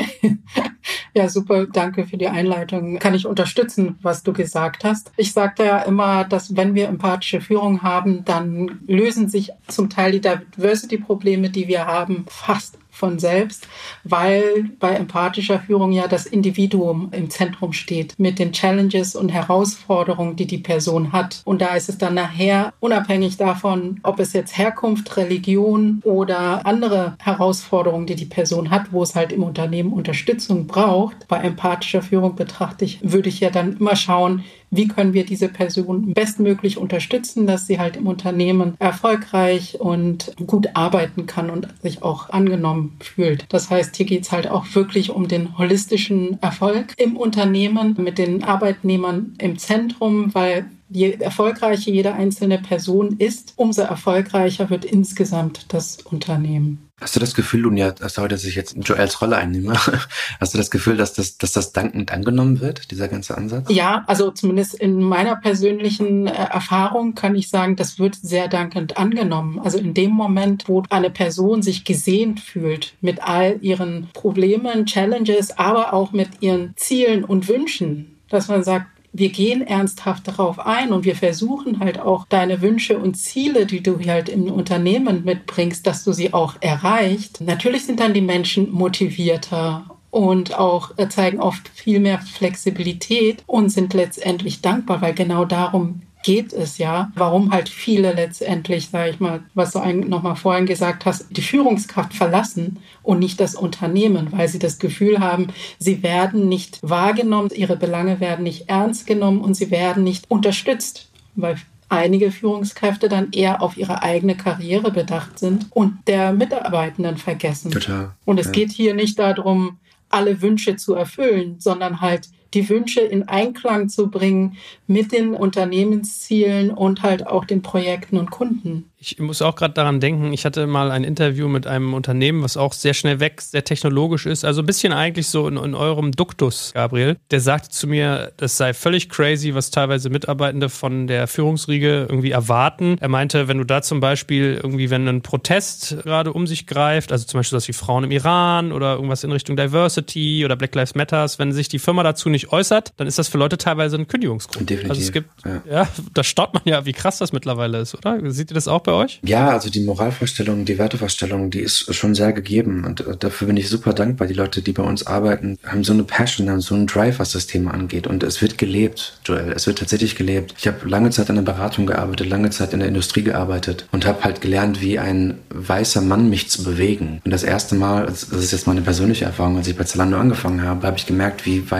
Ja, super. Danke für die Einleitung. Kann ich unterstützen, was du gesagt hast. Ich sagte ja immer, dass wenn wir empathische Führung haben, dann lösen sich zum Teil die Diversity-Probleme, die wir haben, fast von selbst, weil bei empathischer Führung ja das Individuum im Zentrum steht mit den Challenges und Herausforderungen, die die Person hat. Und da ist es dann nachher unabhängig davon, ob es jetzt Herkunft, Religion oder andere Herausforderungen, die die Person hat, wo es halt im Unternehmen Unterstützung braucht. Bei empathischer Führung betrachte ich, würde ich ja dann immer schauen, wie können wir diese Person bestmöglich unterstützen, dass sie halt im Unternehmen erfolgreich und gut arbeiten kann und sich auch angenommen fühlt. Das heißt, hier geht es halt auch wirklich um den holistischen Erfolg im Unternehmen mit den Arbeitnehmern im Zentrum, weil je erfolgreicher jede einzelne Person ist, umso erfolgreicher wird insgesamt das Unternehmen. Hast du das Gefühl, Lunja, sorry, dass ich jetzt Joels Rolle einnehme, hast du das Gefühl, dass das, dass das dankend angenommen wird, dieser ganze Ansatz? Ja, also zumindest in meiner persönlichen äh, Erfahrung kann ich sagen, das wird sehr dankend angenommen. Also in dem Moment, wo eine Person sich gesehen fühlt mit all ihren Problemen, Challenges, aber auch mit ihren Zielen und Wünschen, dass man sagt, wir gehen ernsthaft darauf ein und wir versuchen halt auch deine Wünsche und Ziele, die du halt im Unternehmen mitbringst, dass du sie auch erreichst. Natürlich sind dann die Menschen motivierter und auch zeigen oft viel mehr Flexibilität und sind letztendlich dankbar, weil genau darum geht es ja, warum halt viele letztendlich, sage ich mal, was du nochmal vorhin gesagt hast, die Führungskraft verlassen und nicht das Unternehmen, weil sie das Gefühl haben, sie werden nicht wahrgenommen, ihre Belange werden nicht ernst genommen und sie werden nicht unterstützt, weil einige Führungskräfte dann eher auf ihre eigene Karriere bedacht sind und der Mitarbeitenden vergessen. Total. Und es ja. geht hier nicht darum, alle Wünsche zu erfüllen, sondern halt die Wünsche in Einklang zu bringen mit den Unternehmenszielen und halt auch den Projekten und Kunden. Ich muss auch gerade daran denken, ich hatte mal ein Interview mit einem Unternehmen, was auch sehr schnell wächst, sehr technologisch ist, also ein bisschen eigentlich so in, in eurem Duktus, Gabriel. Der sagte zu mir, das sei völlig crazy, was teilweise Mitarbeitende von der Führungsriege irgendwie erwarten. Er meinte, wenn du da zum Beispiel irgendwie, wenn ein Protest gerade um sich greift, also zum Beispiel sowas wie Frauen im Iran oder irgendwas in Richtung Diversity oder Black Lives Matters, wenn sich die Firma dazu nicht äußert, dann ist das für Leute teilweise ein Kündigungsgrund. Definitiv. Also es gibt, ja, ja da staunt man ja, wie krass das mittlerweile ist, oder? Seht ihr das auch bei euch? Ja, also die Moralvorstellung, die Wertevorstellung, die ist schon sehr gegeben und dafür bin ich super dankbar. Die Leute, die bei uns arbeiten, haben so eine Passion, haben so einen Drive, was das Thema angeht und es wird gelebt, Joel, es wird tatsächlich gelebt. Ich habe lange Zeit in der Beratung gearbeitet, lange Zeit in der Industrie gearbeitet und habe halt gelernt, wie ein weißer Mann mich zu bewegen. Und das erste Mal, das ist jetzt meine persönliche Erfahrung, als ich bei Zalando angefangen habe, habe ich gemerkt, wie weiß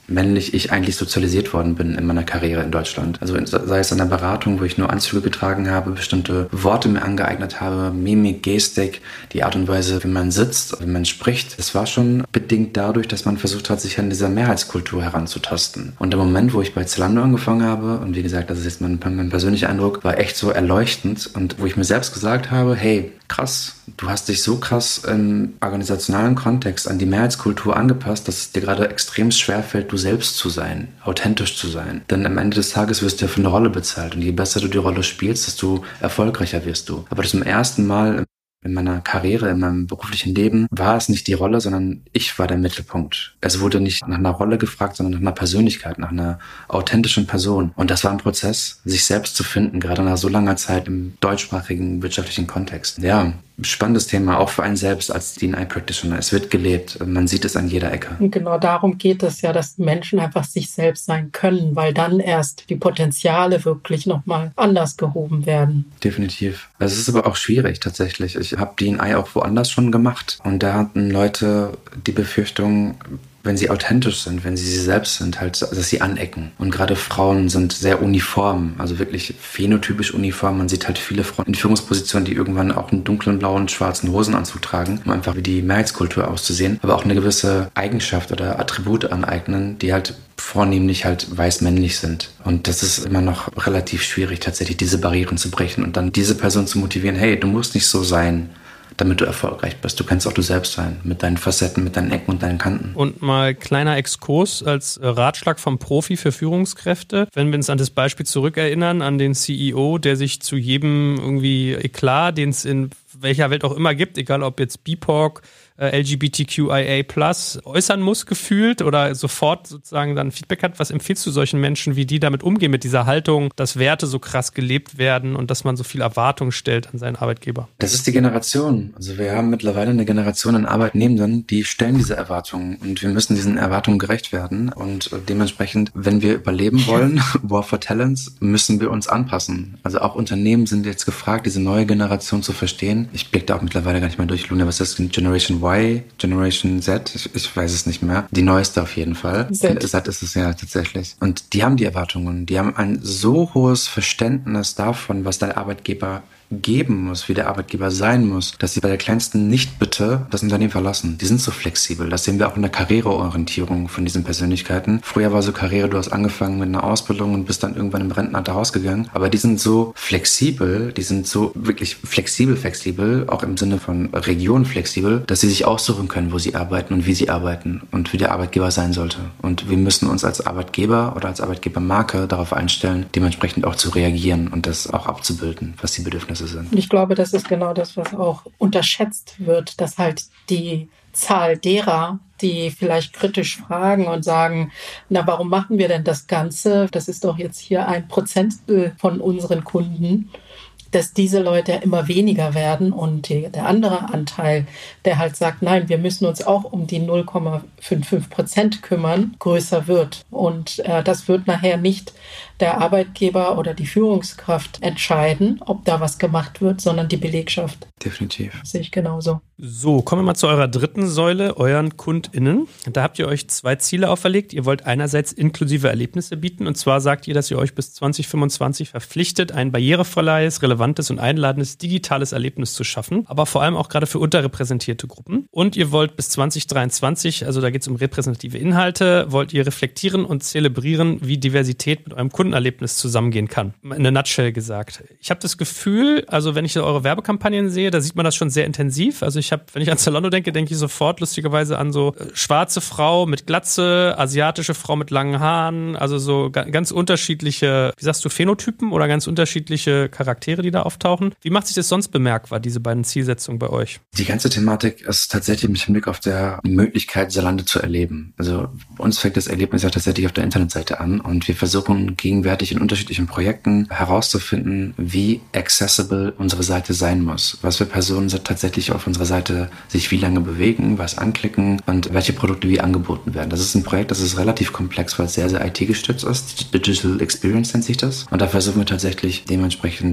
männlich ich eigentlich sozialisiert worden bin in meiner Karriere in Deutschland. Also sei es in der Beratung, wo ich nur Anzüge getragen habe, bestimmte Worte mir angeeignet habe, Mimik, Gestik, die Art und Weise, wie man sitzt, wie man spricht. Es war schon bedingt dadurch, dass man versucht hat, sich an dieser Mehrheitskultur heranzutasten. Und der Moment, wo ich bei Zalando angefangen habe, und wie gesagt, das ist jetzt mein, mein persönlicher Eindruck, war echt so erleuchtend und wo ich mir selbst gesagt habe, hey, krass, du hast dich so krass im organisationalen Kontext an die Mehrheitskultur angepasst, dass es dir gerade extrem schwerfällt, du selbst zu sein, authentisch zu sein. Denn am Ende des Tages wirst du ja für eine Rolle bezahlt und je besser du die Rolle spielst, desto erfolgreicher wirst du. Aber zum ersten Mal in meiner Karriere, in meinem beruflichen Leben war es nicht die Rolle, sondern ich war der Mittelpunkt. Es wurde nicht nach einer Rolle gefragt, sondern nach einer Persönlichkeit, nach einer authentischen Person. Und das war ein Prozess, sich selbst zu finden, gerade nach so langer Zeit im deutschsprachigen wirtschaftlichen Kontext. Ja, spannendes Thema, auch für einen selbst als D and I-Practitioner. Es wird gelebt, man sieht es an jeder Ecke. Und genau darum geht es ja, dass Menschen einfach sich selbst sein können, weil dann erst die Potenziale wirklich nochmal anders gehoben werden. Definitiv. Es ist aber auch schwierig tatsächlich. Ich habe D and I auch woanders schon gemacht und da hatten Leute die Befürchtung, wenn sie authentisch sind, wenn sie sie selbst sind, halt, dass sie anecken. Und gerade Frauen sind sehr uniform, also wirklich phänotypisch uniform. Man sieht halt viele Frauen in Führungspositionen, die irgendwann auch einen dunklen, blauen, schwarzen Hosenanzug tragen, um einfach wie die Mehrheitskultur auszusehen, aber auch eine gewisse Eigenschaft oder Attribute aneignen, die halt vornehmlich halt weiß-männlich sind. Und das ist immer noch relativ schwierig, tatsächlich diese Barrieren zu brechen und dann diese Person zu motivieren, hey, du musst nicht so sein, damit du erfolgreich bist. Du kannst auch du selbst sein, mit deinen Facetten, mit deinen Ecken und deinen Kanten. Und mal kleiner Exkurs als Ratschlag vom Profi für Führungskräfte. Wenn wir uns an das Beispiel zurückerinnern, an den C E O, der sich zu jedem irgendwie Eklat, den es in welcher Welt auch immer gibt, egal ob jetzt B I P O C, L G B T Q I A plus, äußern muss gefühlt oder sofort sozusagen dann Feedback hat. Was empfiehlst du solchen Menschen, wie die damit umgehen, mit dieser Haltung, dass Werte so krass gelebt werden und dass man so viel Erwartung stellt an seinen Arbeitgeber? Das ist die Generation. Also wir haben mittlerweile eine Generation an Arbeitnehmenden, die stellen diese Erwartungen und wir müssen diesen Erwartungen gerecht werden und dementsprechend, wenn wir überleben wollen, War for Talents, müssen wir uns anpassen. Also auch Unternehmen sind jetzt gefragt, diese neue Generation zu verstehen. Ich blicke da auch mittlerweile gar nicht mehr durch, Luna, was ist das? Generation Y, Generation Z, ich, ich weiß es nicht mehr. Die neueste auf jeden Fall. Z. Z ist es ja tatsächlich. Und die haben die Erwartungen. Die haben ein so hohes Verständnis davon, was der Arbeitgeber geben muss, wie der Arbeitgeber sein muss, dass sie bei der kleinsten Nicht-Bitte das Unternehmen verlassen. Die sind so flexibel. Das sehen wir auch in der Karriereorientierung von diesen Persönlichkeiten. Früher war so Karriere, du hast angefangen mit einer Ausbildung und bist dann irgendwann im Rentenalter rausgegangen. Aber die sind so flexibel, die sind so wirklich flexibel, flexibel, auch im Sinne von Region flexibel, dass sie sich aussuchen können, wo sie arbeiten und wie sie arbeiten und wie der Arbeitgeber sein sollte. Und wir müssen uns als Arbeitgeber oder als Arbeitgebermarke darauf einstellen, dementsprechend auch zu reagieren und das auch abzubilden, was die Bedürfnisse sind. Und ich glaube, das ist genau das, was auch unterschätzt wird, dass halt die Zahl derer, die vielleicht kritisch fragen und sagen, na, warum machen wir denn das Ganze? Das ist doch jetzt hier ein Prozentstel von unseren Kunden, dass diese Leute immer weniger werden und die, der andere Anteil, der halt sagt, nein, wir müssen uns auch um die null Komma fünfundfünfzig Prozent kümmern, größer wird. Und äh, das wird nachher nicht der Arbeitgeber oder die Führungskraft entscheiden, ob da was gemacht wird, sondern die Belegschaft. Definitiv. Das sehe ich genauso. So, kommen wir mal zu eurer dritten Säule, euren KundInnen. Da habt ihr euch zwei Ziele auferlegt. Ihr wollt einerseits inklusive Erlebnisse bieten. Und zwar sagt ihr, dass ihr euch bis zwanzig fünfundzwanzig verpflichtet, ein barrierefreies, relevantes und einladendes digitales Erlebnis zu schaffen. Aber vor allem auch gerade für unterrepräsentierte Gruppen. Und ihr wollt bis zwanzig dreiundzwanzig, also da geht es um repräsentative Inhalte, wollt ihr reflektieren und zelebrieren, wie Diversität mit eurem Kundenerlebnis zusammengehen kann. In a nutshell gesagt. Ich habe das Gefühl, also wenn ich eure Werbekampagnen sehe, da sieht man das schon sehr intensiv. Also ich habe, wenn ich an Zalando denke, denke ich sofort lustigerweise an so äh, schwarze Frau mit Glatze, asiatische Frau mit langen Haaren, also so ga- ganz unterschiedliche, wie sagst du, Phänotypen oder ganz unterschiedliche Charaktere, die da auftauchen. Wie macht sich das sonst bemerkbar, diese beiden Zielsetzungen bei euch? Die ganze Thematik ist tatsächlich mit Hinblick auf der Möglichkeit, Zalando zu erleben. Also bei uns fängt das Erlebnis ja tatsächlich auf der Internetseite an und wir versuchen gegenwärtig in unterschiedlichen Projekten herauszufinden, wie accessible unsere Seite sein muss. Was für Personen tatsächlich auf unserer Seite sich wie lange bewegen, was anklicken und welche Produkte wie angeboten werden. Das ist ein Projekt, das ist relativ komplex, weil es sehr, sehr I T gestützt ist. Digital Experience nennt sich das. Und da versuchen wir tatsächlich dementsprechend den Zugang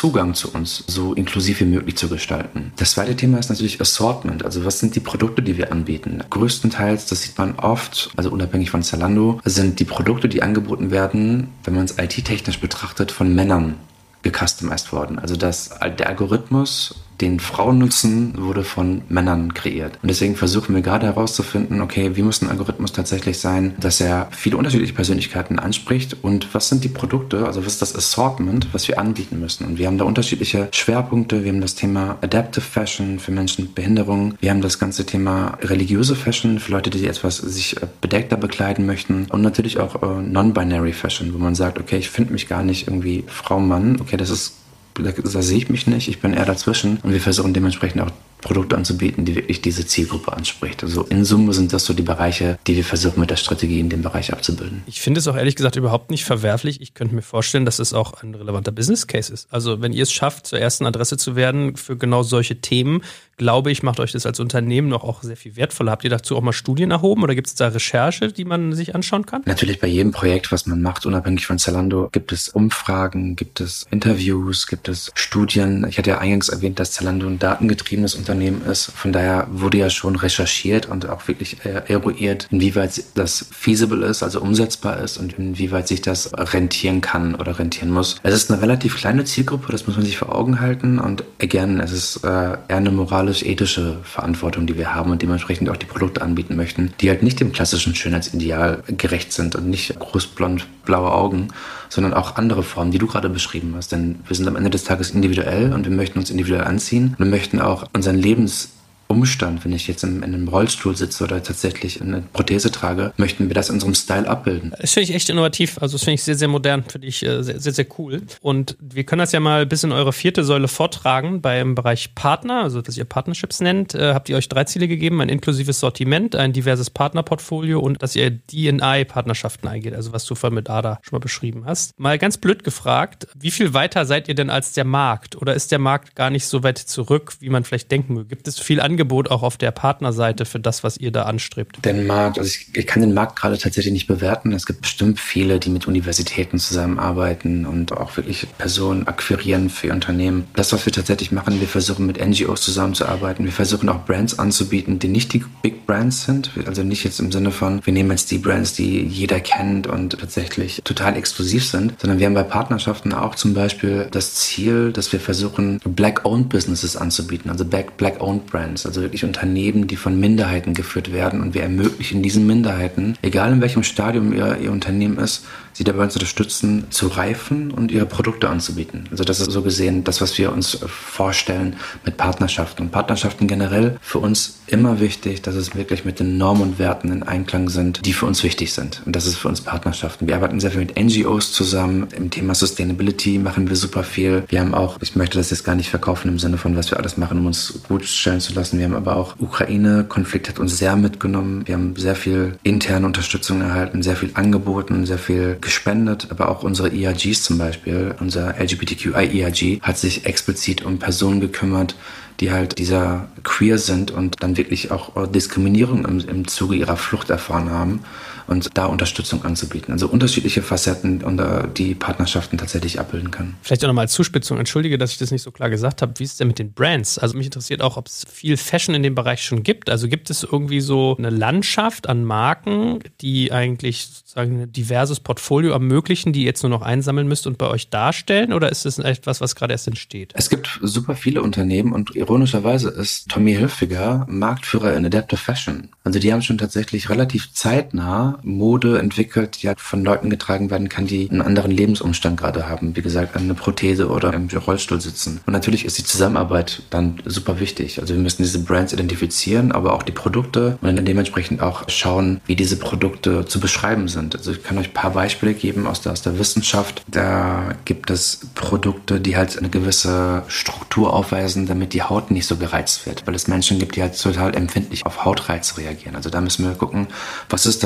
Zugang zu uns so inklusiv wie möglich zu gestalten. Das zweite Thema ist natürlich Assortment. Also was sind die Produkte, die wir anbieten? Größtenteils, das sieht man oft, also unabhängig von Zalando, sind die Produkte, die angeboten werden, wenn man es I T-technisch betrachtet, von Männern gecustomized worden. Also dass der Algorithmus, den Frauen nutzen, wurde von Männern kreiert. Und deswegen versuchen wir gerade herauszufinden, okay, wie muss ein Algorithmus tatsächlich sein, dass er viele unterschiedliche Persönlichkeiten anspricht und was sind die Produkte, also was ist das Assortment, was wir anbieten müssen. Und wir haben da unterschiedliche Schwerpunkte. Wir haben das Thema Adaptive Fashion für Menschen mit Behinderung. Wir haben das ganze Thema religiöse Fashion für Leute, die etwas sich bedeckter bekleiden möchten. Und natürlich auch äh, Non-Binary Fashion, wo man sagt, okay, ich finde mich gar nicht irgendwie Frau, Mann. Okay, das ist Da, da sehe ich mich nicht, ich bin eher dazwischen und wir versuchen dementsprechend auch Produkte anzubieten, die wirklich diese Zielgruppe anspricht. Also in Summe sind das so die Bereiche, die wir versuchen mit der Strategie in dem Bereich abzubilden. Ich finde es auch ehrlich gesagt überhaupt nicht verwerflich. Ich könnte mir vorstellen, dass es auch ein relevanter Business Case ist. Also wenn ihr es schafft, zur ersten Adresse zu werden für genau solche Themen, glaube ich, macht euch das als Unternehmen noch auch sehr viel wertvoller. Habt ihr dazu auch mal Studien erhoben oder gibt es da Recherche, die man sich anschauen kann? Natürlich bei jedem Projekt, was man macht, unabhängig von Zalando, gibt es Umfragen, gibt es Interviews, gibt es Studien. Ich hatte ja eingangs erwähnt, dass Zalando ein datengetriebenes Unternehmen ist. Von daher wurde ja schon recherchiert und auch wirklich eruiert, inwieweit das feasible ist, also umsetzbar ist und inwieweit sich das rentieren kann oder rentieren muss. Es ist eine relativ kleine Zielgruppe, das muss man sich vor Augen halten und again, es ist eher eine moralisch-ethische Verantwortung, die wir haben und dementsprechend auch die Produkte anbieten möchten, die halt nicht dem klassischen Schönheitsideal gerecht sind und nicht großblond blaue Augen, sondern auch andere Formen, die du gerade beschrieben hast. Denn wir sind am Ende des Tages individuell und wir möchten uns individuell anziehen. Wir möchten auch unseren Lebens Umstand, wenn ich jetzt in, in einem Rollstuhl sitze oder tatsächlich eine Prothese trage, möchten wir das in unserem Style abbilden. Das finde ich echt innovativ, also das finde ich sehr, sehr modern, finde ich sehr, sehr, sehr cool. Und wir können das ja mal bis in eure vierte Säule vortragen beim Bereich Partner, also was ihr Partnerships nennt. Äh, habt ihr euch drei Ziele gegeben, ein inklusives Sortiment, ein diverses Partnerportfolio und dass ihr D and I-Partnerschaften eingeht, also was du vorhin mit Ada schon mal beschrieben hast. Mal ganz blöd gefragt, wie viel weiter seid ihr denn als der Markt? Oder ist der Markt gar nicht so weit zurück, wie man vielleicht denken will? Gibt es viel Angebot Angebot auch auf der Partnerseite für das, was ihr da anstrebt? Den Markt, also ich, ich kann den Markt gerade tatsächlich nicht bewerten. Es gibt bestimmt viele, die mit Universitäten zusammenarbeiten und auch wirklich Personen akquirieren für ihr Unternehmen. Das, was wir tatsächlich machen, wir versuchen mit N G Os zusammenzuarbeiten. Wir versuchen auch Brands anzubieten, die nicht die Big Brands sind. Also nicht jetzt im Sinne von, wir nehmen jetzt die Brands, die jeder kennt und tatsächlich total exklusiv sind, sondern wir haben bei Partnerschaften auch zum Beispiel das Ziel, dass wir versuchen, Black-Owned Businesses anzubieten, also Black-Owned Brands. Also wirklich Unternehmen, die von Minderheiten geführt werden und wir ermöglichen diesen Minderheiten, egal in welchem Stadium ihr, ihr Unternehmen ist, sie dabei zu unterstützen, zu reifen und ihre Produkte anzubieten. Also das ist so gesehen das, was wir uns vorstellen mit Partnerschaften. Und Partnerschaften generell für uns immer wichtig, dass es wirklich mit den Normen und Werten in Einklang sind, die für uns wichtig sind. Und das ist für uns Partnerschaften. Wir arbeiten sehr viel mit N G Os zusammen. Im Thema Sustainability machen wir super viel. Wir haben auch, ich möchte das jetzt gar nicht verkaufen im Sinne von, was wir alles machen, um uns gut stellen zu lassen. Wir haben aber auch Ukraine-Konflikt hat uns sehr mitgenommen. Wir haben sehr viel interne Unterstützung erhalten, sehr viel angeboten, sehr viel gespendet, aber auch unsere E R Gs zum Beispiel, unser L G B T Q I E R G hat sich explizit um Personen gekümmert, die halt dieser queer sind und dann wirklich auch Diskriminierung im, im Zuge ihrer Flucht erfahren haben und da Unterstützung anzubieten. Also unterschiedliche Facetten, und die Partnerschaften tatsächlich abbilden können. Vielleicht auch nochmal als Zuspitzung, entschuldige, dass ich das nicht so klar gesagt habe. Wie ist es denn mit den Brands? Also mich interessiert auch, ob es viel Fashion in dem Bereich schon gibt. Also gibt es irgendwie so eine Landschaft an Marken, die eigentlich sozusagen ein diverses Portfolio ermöglichen, die ihr jetzt nur noch einsammeln müsst und bei euch darstellen? Oder ist das etwas, was gerade erst entsteht? Es gibt super viele Unternehmen und ironischerweise ist Tommy Hilfiger Marktführer in Adaptive Fashion. Also die haben schon tatsächlich relativ zeitnah Mode entwickelt, die halt von Leuten getragen werden kann, die einen anderen Lebensumstand gerade haben. Wie gesagt, eine Prothese oder im Rollstuhl sitzen. Und natürlich ist die Zusammenarbeit dann super wichtig. Also wir müssen diese Brands identifizieren, aber auch die Produkte und dann dementsprechend auch schauen, wie diese Produkte zu beschreiben sind. Also ich kann euch ein paar Beispiele geben aus der, aus der Wissenschaft. Da gibt es Produkte, die halt eine gewisse Struktur aufweisen, damit die Haut nicht so gereizt wird. Weil es Menschen gibt, die halt total empfindlich auf Hautreiz reagieren. Also da müssen wir gucken, was ist der Stoff,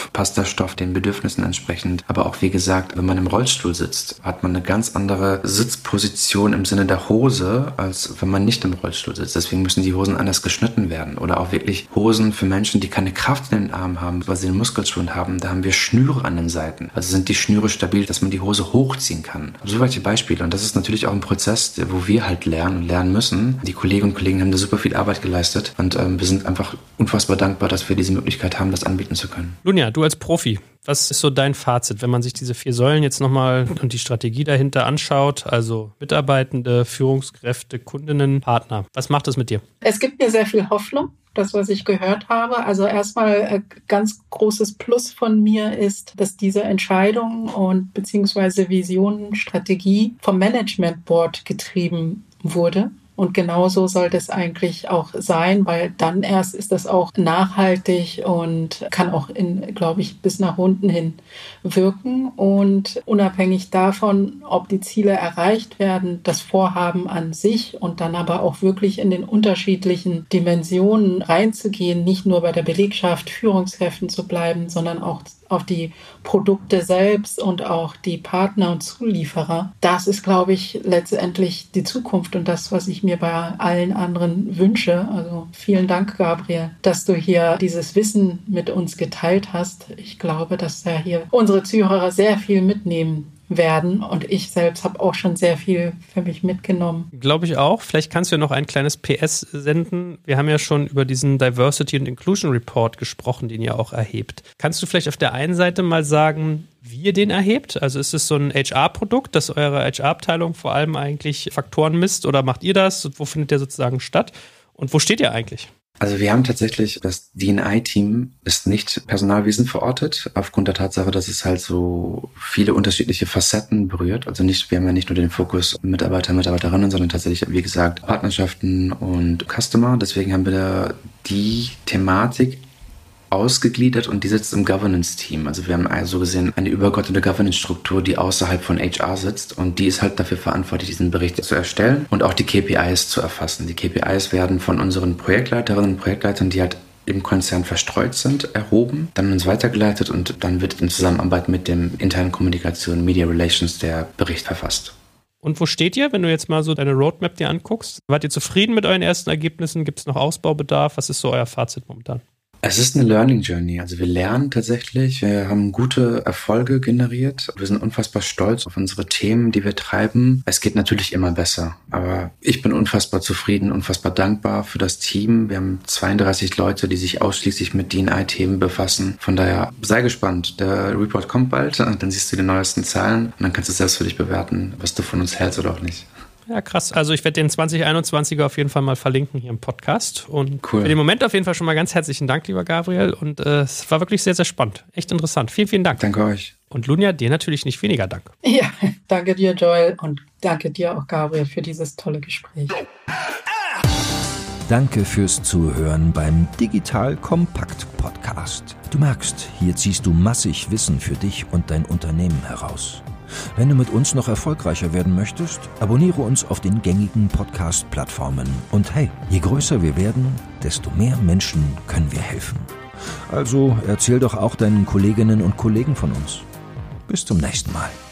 Stoff, passt der Stoff den Bedürfnissen entsprechend. Aber auch, wie gesagt, wenn man im Rollstuhl sitzt, hat man eine ganz andere Sitzposition im Sinne der Hose, als wenn man nicht im Rollstuhl sitzt. Deswegen müssen die Hosen anders geschnitten werden. Oder auch wirklich Hosen für Menschen, die keine Kraft in den Armen haben, weil sie einen Muskelschwund haben. Da haben wir Schnüre an den Seiten. Also sind die Schnüre stabil, dass man die Hose hochziehen kann. So welche Beispiele. Und das ist natürlich auch ein Prozess, wo wir halt lernen und lernen müssen. Die Kolleginnen und Kollegen haben da super viel Arbeit geleistet. Und ähm, wir sind einfach unfassbar dankbar, dass wir diese Möglichkeit haben, das anbieten zu können. Lunja, du als Profi, was ist so dein Fazit, wenn man sich diese vier Säulen jetzt nochmal und die Strategie dahinter anschaut? Also Mitarbeitende, Führungskräfte, Kundinnen, Partner. Was macht das mit dir? Es gibt mir sehr viel Hoffnung, das, was ich gehört habe. Also erstmal ein ganz großes Plus von mir ist, dass diese Entscheidung und beziehungsweise Vision, Strategie vom Management Board getrieben wurde. Und genauso soll das eigentlich auch sein, weil dann erst ist das auch nachhaltig und kann auch, in, glaube ich, bis nach unten hin wirken. Und unabhängig davon, ob die Ziele erreicht werden, das Vorhaben an sich und dann aber auch wirklich in den unterschiedlichen Dimensionen reinzugehen, nicht nur bei der Belegschaft, Führungskräften zu bleiben, sondern auch auf die Produkte selbst und auch die Partner und Zulieferer. Das ist, glaube ich, letztendlich die Zukunft und das, was ich mir bei allen anderen wünsche. Also vielen Dank, Gabriel, dass du hier dieses Wissen mit uns geteilt hast. Ich glaube, dass da hier unsere Zuhörer sehr viel mitnehmen werden und ich selbst habe auch schon sehr viel für mich mitgenommen. Glaube ich auch. Vielleicht kannst du ja noch ein kleines P S senden. Wir haben ja schon über diesen Diversity and Inclusion Report gesprochen, den ihr auch erhebt. Kannst du vielleicht auf der einen Seite mal sagen, wie ihr den erhebt? Also ist es so ein H R-Produkt, dass eure H R-Abteilung vor allem eigentlich Faktoren misst oder macht ihr das? Wo findet der sozusagen statt? Und wo steht ihr eigentlich? Also wir haben tatsächlich, das D und I-Team ist nicht Personalwesen verortet, aufgrund der Tatsache, dass es halt so viele unterschiedliche Facetten berührt. Also nicht, wir haben ja nicht nur den Fokus Mitarbeiter, Mitarbeiterinnen, sondern tatsächlich, wie gesagt, Partnerschaften und Customer. Deswegen haben wir da die Thematik ausgegliedert und die sitzt im Governance-Team. Also wir haben also gesehen eine übergeordnete Governance-Struktur, die außerhalb von H R sitzt und die ist halt dafür verantwortlich, diesen Bericht zu erstellen und auch die K P Is zu erfassen. Die K P Is werden von unseren Projektleiterinnen und Projektleitern, die halt im Konzern verstreut sind, erhoben, dann uns weitergeleitet und dann wird in Zusammenarbeit mit dem internen Kommunikation, Media Relations, der Bericht verfasst. Und wo steht ihr, wenn du jetzt mal so deine Roadmap dir anguckst? Wart ihr zufrieden mit euren ersten Ergebnissen? Gibt es noch Ausbaubedarf? Was ist so euer Fazit momentan? Es ist eine Learning Journey. Also wir lernen tatsächlich, wir haben gute Erfolge generiert. Wir sind unfassbar stolz auf unsere Themen, die wir treiben. Es geht natürlich immer besser, aber ich bin unfassbar zufrieden, unfassbar dankbar für das Team. Wir haben zweiunddreißig Leute, die sich ausschließlich mit D und I-Themen befassen. Von daher sei gespannt. Der Report kommt bald und dann siehst du die neuesten Zahlen und dann kannst du selbst für dich bewerten, was du von uns hältst oder auch nicht. Ja, krass. Also ich werde den zwanzig einundzwanziger auf jeden Fall mal verlinken hier im Podcast. Und cool. Für den Moment auf jeden Fall schon mal ganz herzlichen Dank, lieber Gabriel. Und äh, es war wirklich sehr, sehr spannend. Echt interessant. Vielen, vielen Dank. Danke euch. Und Lunja, dir natürlich nicht weniger Dank. Ja, danke dir, Joel. Und danke dir auch, Gabriel, für dieses tolle Gespräch. Danke fürs Zuhören beim Digital Kompakt Podcast. Du merkst, hier ziehst du massig Wissen für dich und dein Unternehmen heraus. Wenn du mit uns noch erfolgreicher werden möchtest, abonniere uns auf den gängigen Podcast-Plattformen. Und hey, je größer wir werden, desto mehr Menschen können wir helfen. Also erzähl doch auch deinen Kolleginnen und Kollegen von uns. Bis zum nächsten Mal.